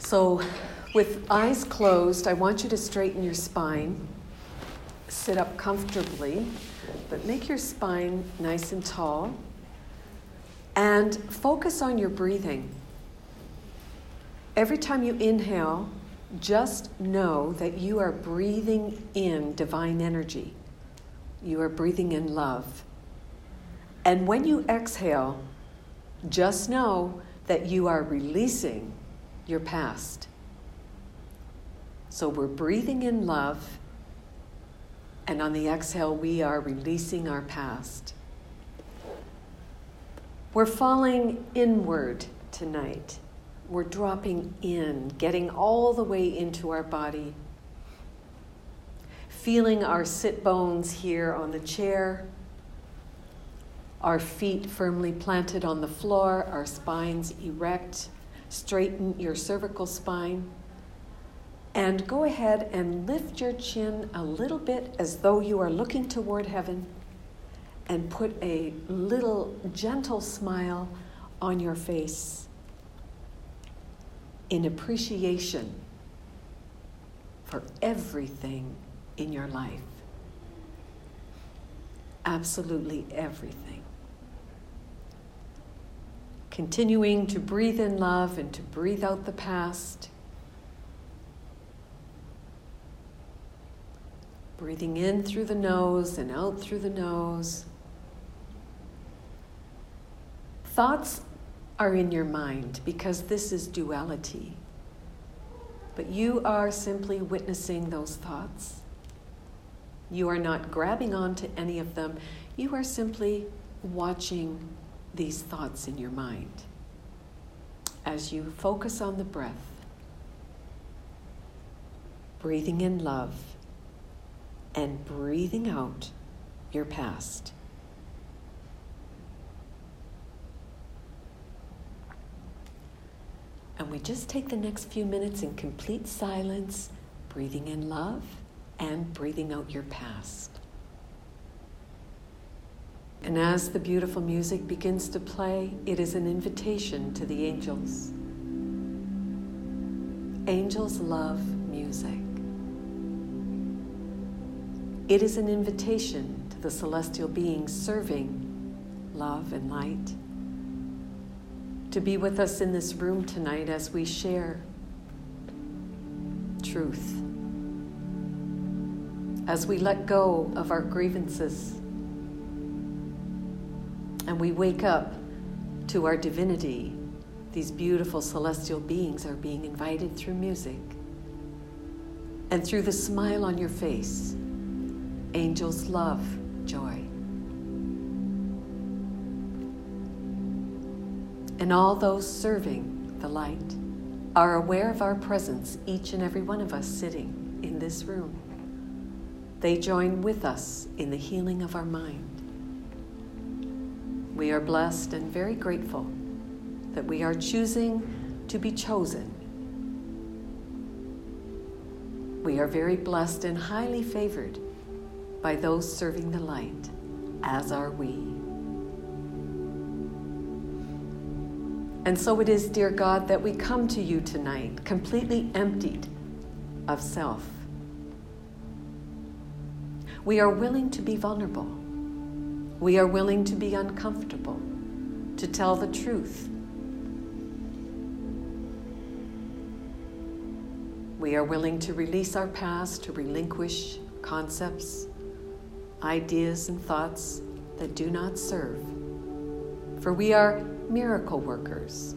So with eyes closed, I want you to straighten your spine. Sit up comfortably, but make your spine nice and tall. And focus on your breathing. Every time you inhale, just know that you are breathing in divine energy. You are breathing in love. And when you exhale, just know that you are releasing your past. So we're breathing in love, and on the exhale, we are releasing our past. We're falling inward tonight. We're dropping in, getting all the way into our body, feeling our sit bones here on the chair, our feet firmly planted on the floor, our spines erect. Straighten your cervical spine. And go ahead and lift your chin a little bit as though you are looking toward heaven, and put a little gentle smile on your face in appreciation for everything in your life. Absolutely everything. Continuing to breathe in love and to breathe out the past. Breathing in through the nose and out through the nose. Thoughts are in your mind because this is duality. But you are simply witnessing those thoughts. You are not grabbing onto any of them. You are simply watching these thoughts in your mind as you focus on the breath, breathing in love and breathing out your past. And we just take the next few minutes in complete silence, breathing in love and breathing out your past. And as the beautiful music begins to play, it is an invitation to the angels. Angels love music. It is an invitation to the celestial beings serving love and light to be with us in this room tonight as we share truth, as we let go of our grievances, and we wake up to our divinity. These beautiful celestial beings are being invited through music. And through the smile on your face, angels love joy. And all those serving the light are aware of our presence, each and every one of us sitting in this room. They join with us in the healing of our mind. We are blessed and very grateful that we are choosing to be chosen. We are very blessed and highly favored by those serving the light, as are we. And so it is, dear God, that we come to you tonight, completely emptied of self. We are willing to be vulnerable. We are willing to be uncomfortable, to tell the truth. We are willing to release our past, to relinquish concepts, ideas, and thoughts that do not serve. For we are miracle workers.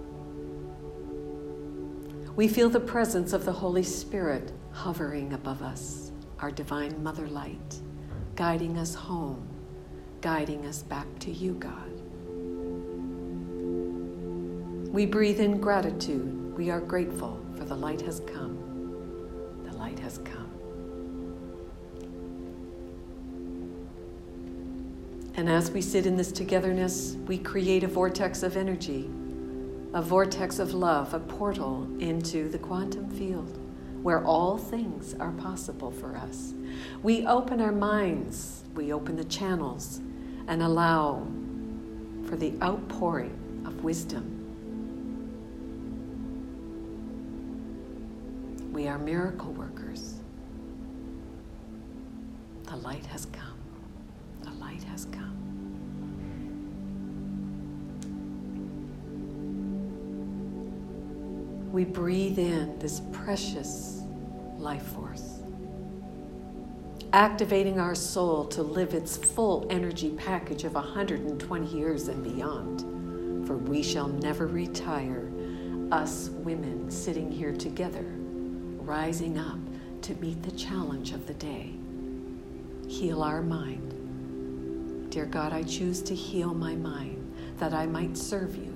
We feel the presence of the Holy Spirit hovering above us, our divine mother light, guiding us home, guiding us back to you, God. We breathe in gratitude. We are grateful, for the light has come. The light has come. And as we sit in this togetherness, we create a vortex of energy, a vortex of love, a portal into the quantum field where all things are possible for us. We open our minds, we open the channels, and allow for the outpouring of wisdom. We are miracle workers. The light has come. The light has come. We breathe in this precious life force, activating our soul to live its full energy package of 120 years and beyond. For we shall never retire, us women sitting here together, rising up to meet the challenge of the day. Heal our mind. Dear God, I choose to heal my mind that I might serve you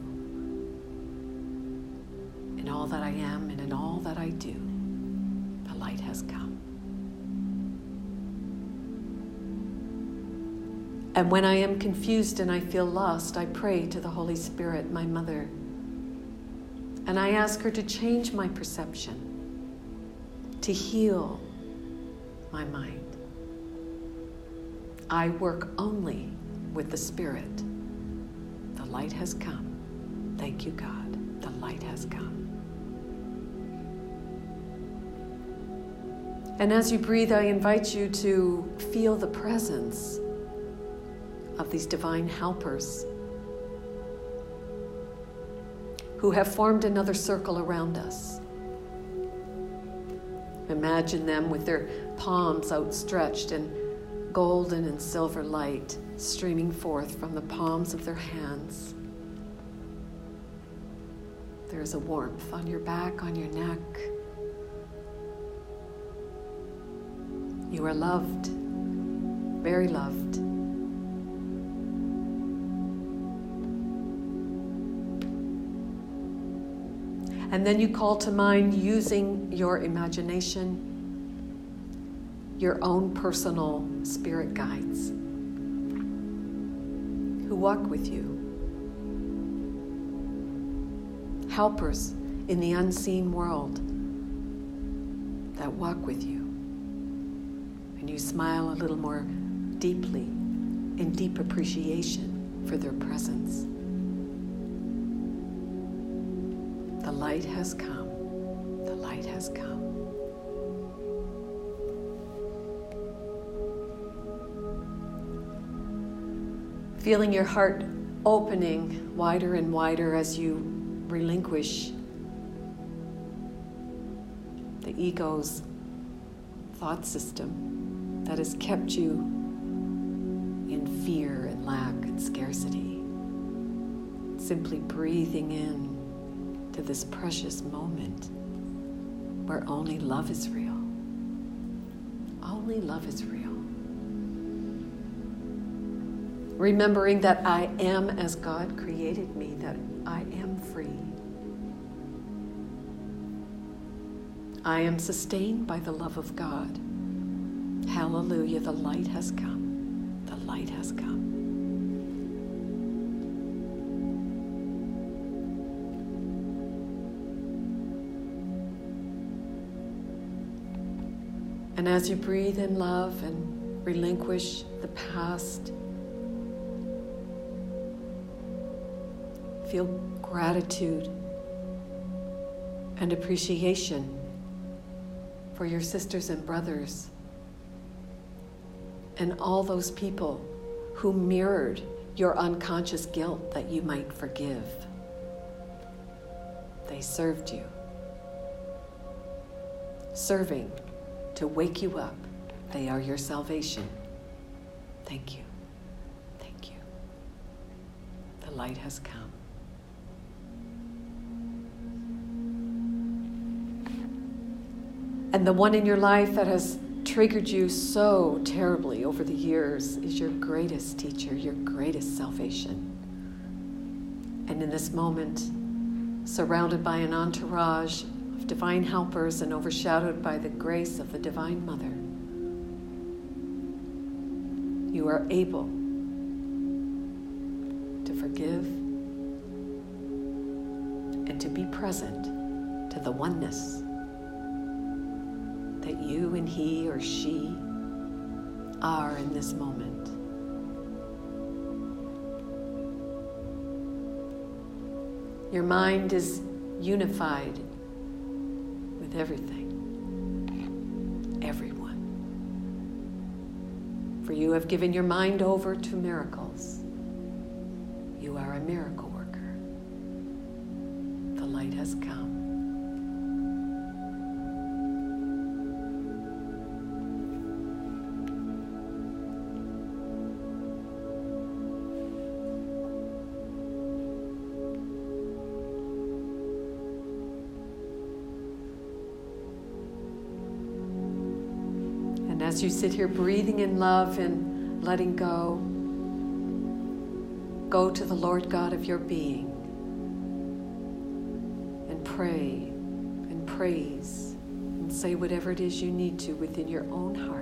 in all that I am and in all that I do. The light has come. And when I am confused and I feel lost, I pray to the Holy Spirit, my mother, and I ask her to change my perception, to heal my mind. I work only with the Spirit. The light has come. Thank you, God. The light has come. And as you breathe, I invite you to feel the presence of these divine helpers who have formed another circle around us. Imagine them with their palms outstretched and golden and silver light streaming forth from the palms of their hands. There is a warmth on your back, on your neck. You are loved, very loved. And then you call to mind, using your imagination, your own personal spirit guides who walk with you. Helpers in the unseen world that walk with you. And you smile a little more deeply in deep appreciation for their presence. The light has come. The light has come. Feeling your heart opening wider and wider as you relinquish the ego's thought system that has kept you in fear and lack and scarcity. Simply breathing in to this precious moment where only love is real. Only love is real. Remembering that I am as God created me, that I am free. I am sustained by the love of God. Hallelujah, the light has come. The light has come. And as you breathe in love and relinquish the past, feel gratitude and appreciation for your sisters and brothers and all those people who mirrored your unconscious guilt that you might forgive. They served you. Serving to wake you up. They are your salvation. Thank you. Thank you. The light has come. And the one in your life that has triggered you so terribly over the years is your greatest teacher, your greatest salvation. And in this moment, surrounded by an entourage of divine helpers and overshadowed by the grace of the Divine Mother, you are able to forgive and to be present to the oneness that you and he or she are in this moment. Your mind is unified with everything. everyone. For you have given your mind over to miracles. You are a miracle worker. The light has come. And as you sit here breathing in love and letting go, go to the Lord God of your being and pray and praise and say whatever it is you need to within your own heart.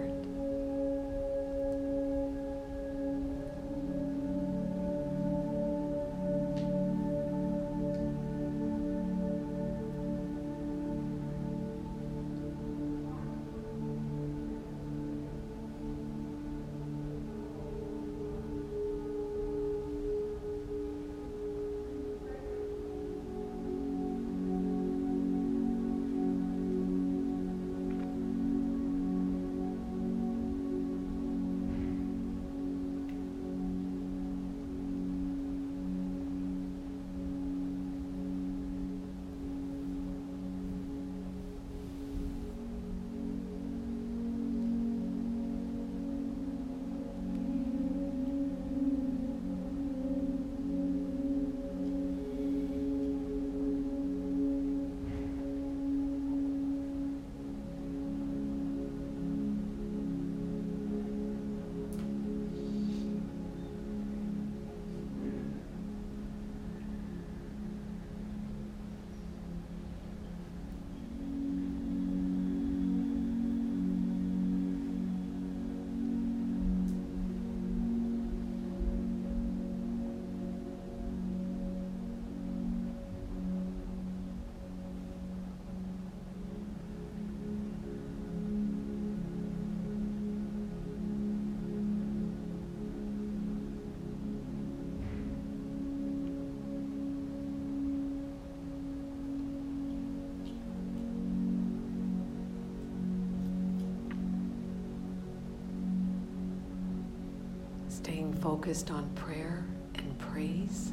Staying focused on prayer and praise.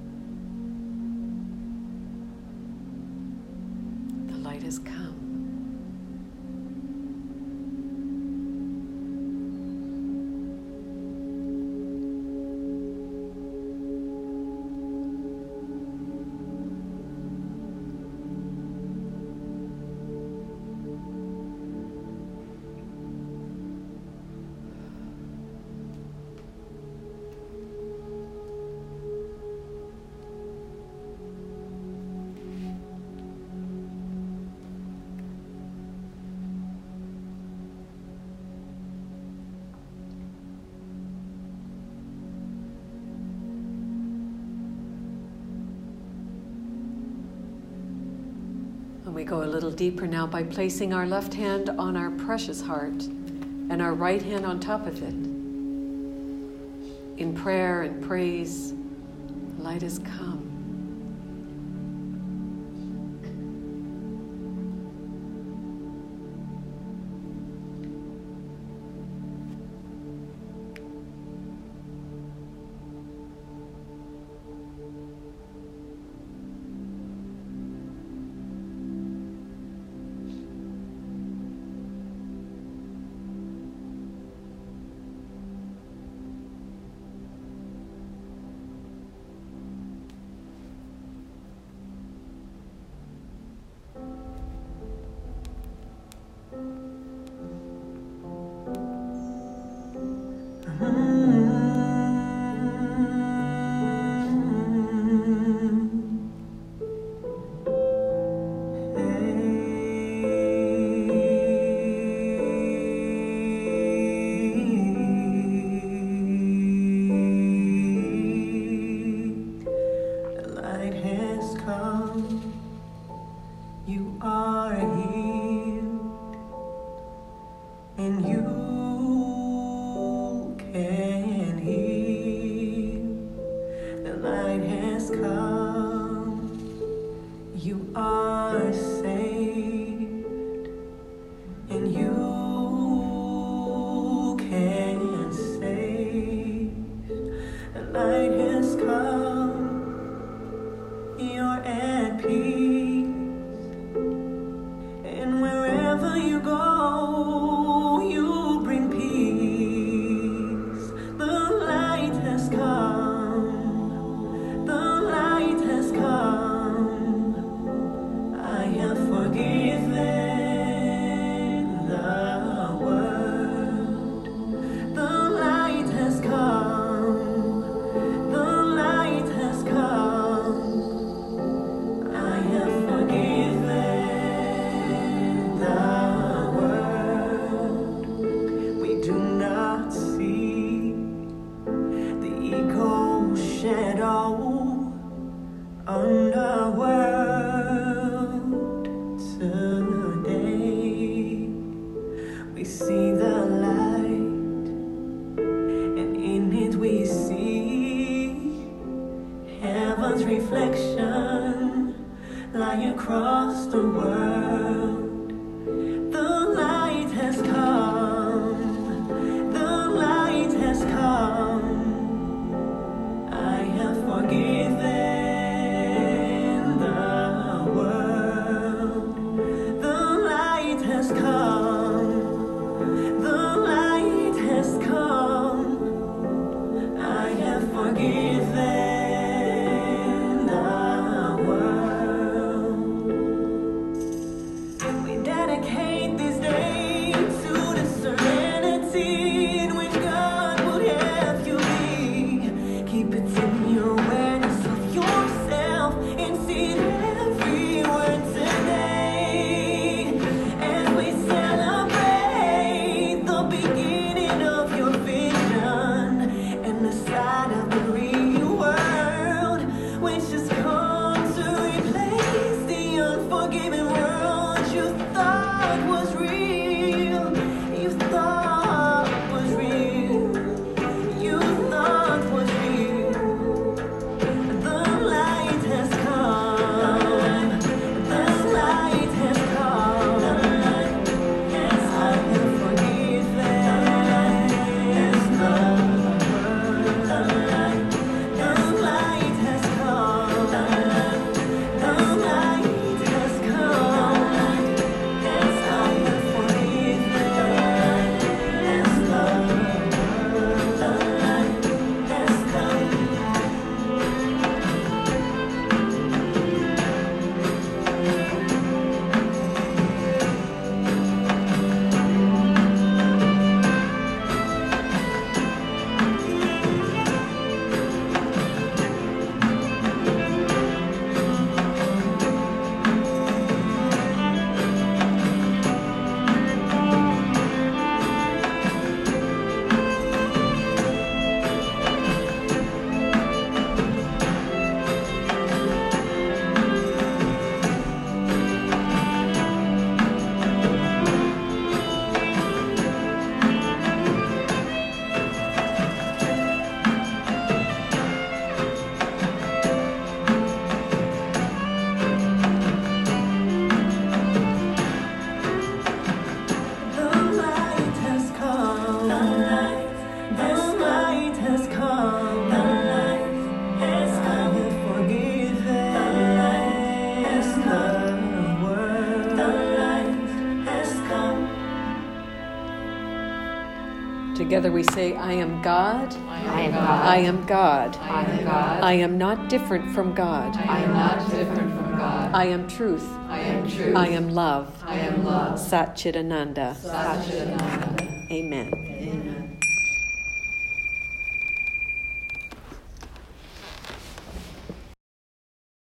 The light has come. And we go a little deeper now by placing our left hand on our precious heart and our right hand on top of it. In prayer and praise, light has come. You are saved, and you lost the world. The light has come. The light has come. I have forgiven the world. The light has come. The light has come. I have forgiven. Together we say, I am God. I am God. I am God. I am God. I am not different from God. I am not different from God. I am truth. I am truth. I am love. I am love. Sat Chidananda. Sat Chidananda. Amen. Amen.